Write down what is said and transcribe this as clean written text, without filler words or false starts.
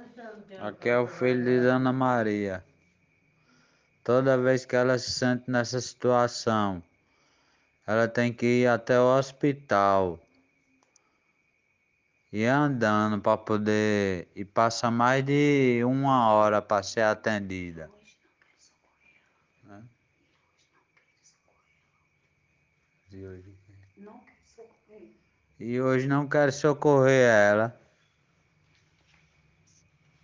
Aqui é o filho de Dona Maria. Toda vez que ela se sente nessa situação, ela tem que ir até o hospital e andando para poder. E passa mais de 1 hora para ser atendida. Né? E hoje não quer socorrer ela.